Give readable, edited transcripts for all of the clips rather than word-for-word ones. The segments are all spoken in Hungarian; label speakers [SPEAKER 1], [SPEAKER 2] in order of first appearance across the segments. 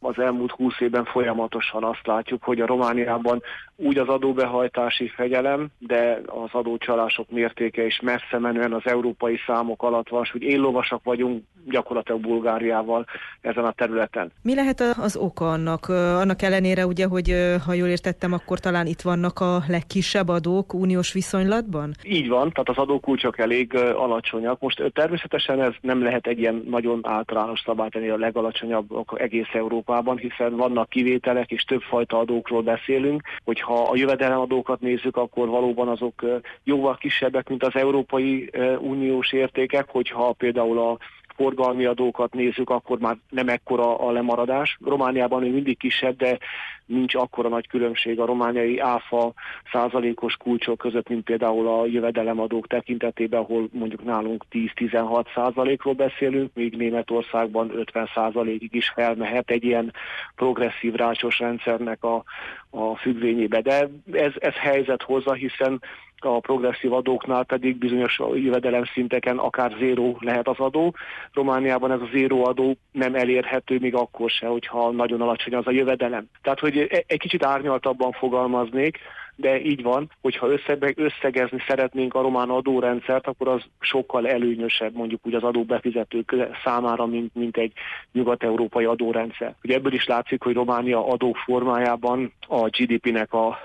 [SPEAKER 1] az elmúlt 20 évben folyamatosan azt látjuk, hogy a Romániában úgy az adóbehajtási fegyelem, de az adócsalások mértéke is messze menően az európai számok alatt van, hogy éllovasak vagyunk gyakorlatilag Bulgáriával ezen a területen.
[SPEAKER 2] Mi lehet az oka annak? Annak ellenére ugye, hogy ha jól értettem, akkor talán itt vannak a legkisebb adók uniós viszonylatban?
[SPEAKER 1] Így van, tehát az adókulcsok elég alacsonyak. Most természetesen ez nem lehet egy ilyen nagyon általános szabályt tenni, a legalacsonyabbak egész Európában, hiszen vannak kivételek és többfajta adókról beszélünk. Hogyha a jövedelemadókat nézzük, akkor valóban azok jóval kisebbek, mint az Európai Uniós értékek, hogyha például a forgalmi adókat nézzük, akkor már nem ekkora a lemaradás. Romániában még mindig kisebb, de nincs akkora nagy különbség a romániai áfa százalékos kulcsok között, mint például a jövedelemadók tekintetében, ahol mondjuk nálunk 10-16%-ról beszélünk, míg Németországban 50%-ig is felmehet egy ilyen progresszív rácsos rendszernek a függvényébe. De ez helyzet hozza, hiszen a progresszív adóknál pedig bizonyos jövedelemszinteken akár zéró lehet az adó. Romániában ez a zéró adó nem elérhető még akkor se, hogyha nagyon alacsony az a jövedelem. Tehát, hogy egy kicsit árnyaltabban fogalmaznék, de így van, hogyha összegezni szeretnénk a román adórendszert, akkor az sokkal előnyösebb mondjuk úgy az adóbefizetők számára, mint egy nyugat-európai adórendszer. Ugye ebből is látszik, hogy Románia adók formájában a GDP-nek a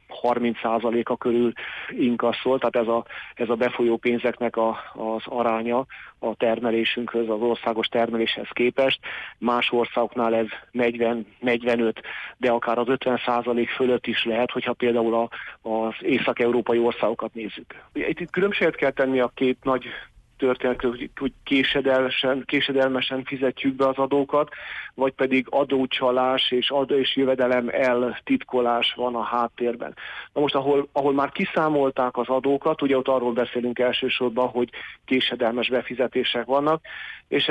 [SPEAKER 1] 30%-a körül inkasszol, tehát ez a befolyó pénzeknek az aránya a termelésünkhöz, az országos termeléshez képest. Más országoknál ez 40-45, de akár az 50% fölött is lehet, hogyha például az észak-európai országokat nézzük. Itt különbséget kell tenni a két nagy történet, hogy késedelmesen fizetjük be az adókat, vagy pedig adócsalás és jövedelem eltitkolás van a háttérben. Na most, ahol már kiszámolták az adókat, ugye ott arról beszélünk elsősorban, hogy késedelmes befizetések vannak, és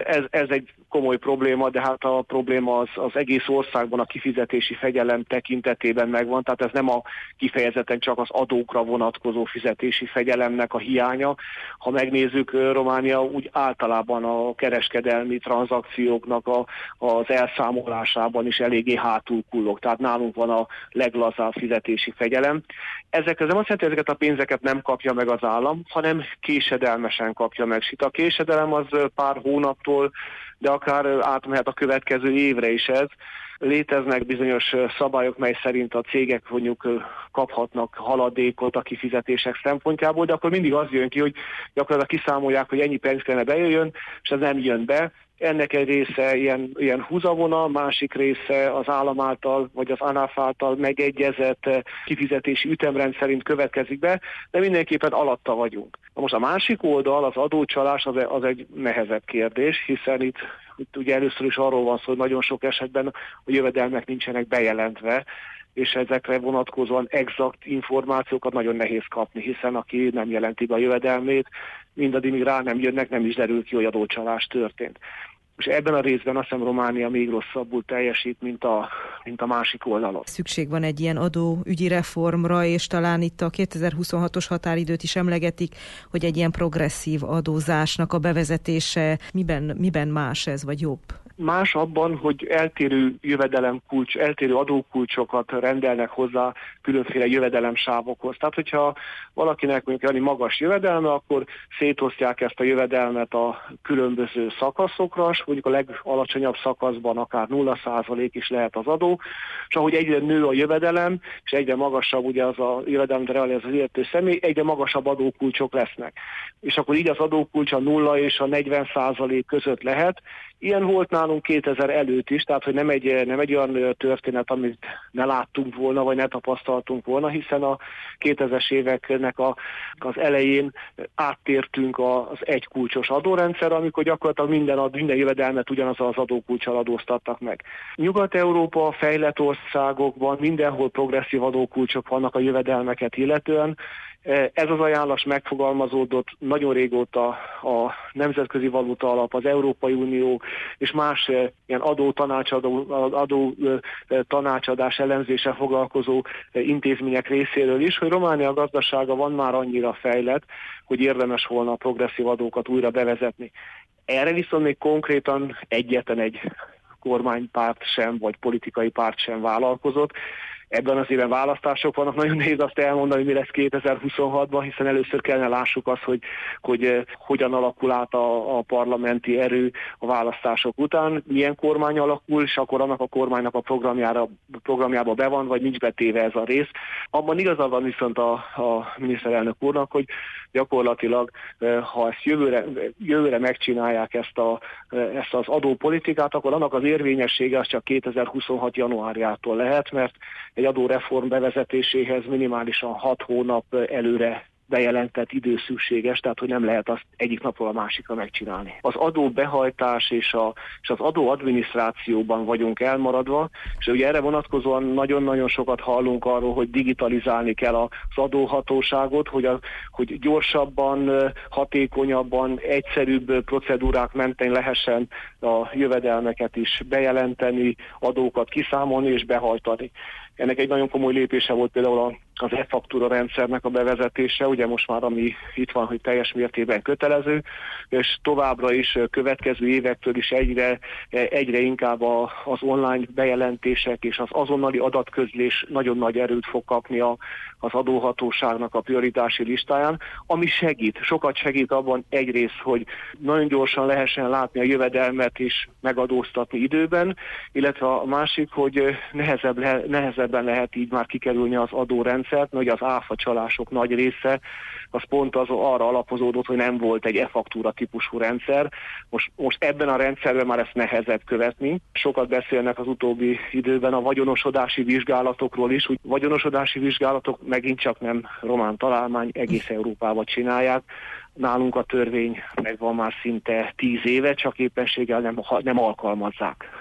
[SPEAKER 1] ez egy komoly probléma, de hát a probléma az egész országban a kifizetési fegyelem tekintetében megvan, tehát ez nem kifejezetten csak az adókra vonatkozó fizetési fegyelemnek a hiánya. Ha megnézzük, Románia úgy általában a kereskedelmi tranzakcióknak az elszámolásában is eléggé hátul kullog, tehát nálunk van a leglazább fizetési fegyelem. Ez nem azt jelenti, hogy ezeket a pénzeket nem kapja meg az állam, hanem késedelmesen kapja meg. A késedelem az pár hónaptól, de akár átmehet a következő évre is ez. Léteznek bizonyos szabályok, mely szerint a cégek mondjuk kaphatnak haladékot a kifizetések szempontjából, de akkor mindig az jön ki, hogy gyakorlatilag kiszámolják, hogy ennyi pénz kellene bejöjjön, és ez nem jön be. Ennek egy része ilyen húzavona, másik része az állam által, vagy az ANAF által megegyezett kifizetési ütemrend szerint következik be, de mindenképpen alatta vagyunk. Na most a másik oldal, az adócsalás, az egy nehezebb kérdés, hiszen itt ugye először is arról van szó, hogy nagyon sok esetben a jövedelmek nincsenek bejelentve, és ezekre vonatkozóan exakt információkat nagyon nehéz kapni, hiszen aki nem jelenti be a jövedelmét, mindaddig, míg rá nem jönnek, nem is derül ki, hogy adócsalás történt. És ebben a részben azt hiszem Románia még rosszabbul teljesít, mint a másik oldalon.
[SPEAKER 2] Szükség van egy ilyen adóügyi reformra, és talán itt a 2026-os határidőt is emlegetik, hogy egy ilyen progresszív adózásnak a bevezetése miben más ez, vagy jobb?
[SPEAKER 1] Más abban, hogy eltérő adókulcsokat rendelnek hozzá különféle jövedelemsávokhoz. Tehát, hogyha valakinek mondjuk olyan magas jövedelme, akkor szétosztják ezt a jövedelmet a különböző szakaszokra, és mondjuk a legalacsonyabb szakaszban akár 0% is lehet az adó, és ahogy egyre nő a jövedelem, és egyre magasabb ugye az a jövedelemre realizál az illető személy, egyre magasabb adókulcsok lesznek. És akkor így az adókulcs a 0 és a 40% között lehet. Ilyen volt nálunk 2000 előtt is, tehát hogy nem egy olyan történet, amit ne láttunk volna, vagy ne tapasztaltunk volna, hiszen a 2000-es éveknek az elején áttértünk az egykulcsos adórendszer, amikor gyakorlatilag minden jövedelmet ugyanazzal az adókulccsal adóztattak meg. Nyugat-Európa, fejlett országokban mindenhol progresszív adókulcsok vannak a jövedelmeket illetően. Ez az ajánlás megfogalmazódott nagyon régóta a Nemzetközi Valuta Alap, az Európai Unió és más ilyen adó tanácsadás elemzéssel foglalkozó intézmények részéről is, hogy Románia gazdasága van már annyira fejlett, hogy érdemes volna a progresszív adókat újra bevezetni. Erre viszont még konkrétan egyetlen egy kormánypárt sem, vagy politikai párt sem vállalkozott. Ebben az évben választások vannak, nagyon nehéz azt elmondani, mi lesz 2026-ban, hiszen először kellene lássuk azt, hogy hogyan alakul át a parlamenti erő a választások után, milyen kormány alakul, és akkor annak a kormánynak a programjába be van, vagy nincs betéve ez a rész. Abban igaza van viszont a miniszterelnök úrnak, hogy gyakorlatilag, ha ezt jövőre megcsinálják ezt az adópolitikát, akkor annak az érvényessége az csak 2026. januárjától lehet, mert egy adóreform bevezetéséhez minimálisan 6 hónap előre bejelentett idő szükséges, tehát hogy nem lehet azt egyik napról a másikra megcsinálni. Az adóbehajtás és az adóadminisztrációban vagyunk elmaradva, és ugye erre vonatkozóan nagyon-nagyon sokat hallunk arról, hogy digitalizálni kell az adóhatóságot, hogy gyorsabban, hatékonyabban, egyszerűbb procedúrák mentén lehessen a jövedelmeket is bejelenteni, adókat kiszámolni és behajtani. Ennek egy nagyon komoly lépése volt például az e-faktúra rendszernek a bevezetése, ugye most már ami itt van, hogy teljes mértékben kötelező, és továbbra is következő évektől is egyre inkább az online bejelentések és az azonnali adatközlés nagyon nagy erőt fog kapni az adóhatóságnak a prioritási listáján, ami sokat segít abban egyrészt, hogy nagyon gyorsan lehessen látni a jövedelmet és megadóztatni időben, illetve a másik, hogy nehezebben lehet így már kikerülni az adórendszert, mert az áfa csalások nagy része az pont arra alapozódott, hogy nem volt egy e-faktúra típusú rendszer. Most ebben a rendszerben már ezt nehezebb követni. Sokat beszélnek az utóbbi időben a vagyonosodási vizsgálatokról is, úgy vagyonosodási vizsgálatok megint csak nem román találmány, egész Európában csinálják. Nálunk a törvény megvan már szinte 10 éve, csak éppenséggel nem alkalmazzák.